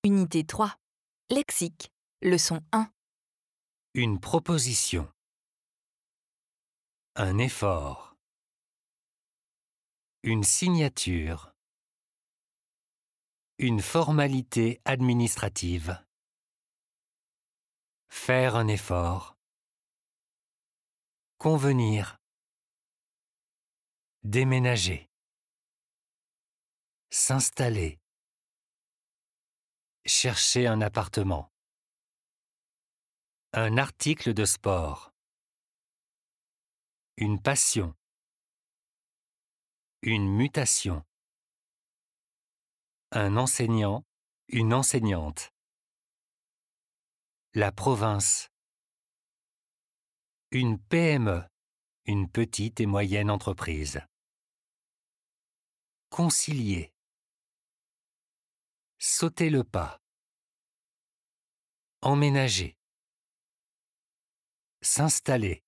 Unité 3. Lexique. Leçon 1. Une proposition. Un effort. Une signature. Une formalité administrative. Faire un effort. Convenir. Déménager. S'installer. Chercher un appartement. Un article de sport. Une passion. Une mutation. Un enseignant, une enseignante. La province. Une PME, une petite et moyenne entreprise. Concilier. Sauter le pas. Emménager. S'installer.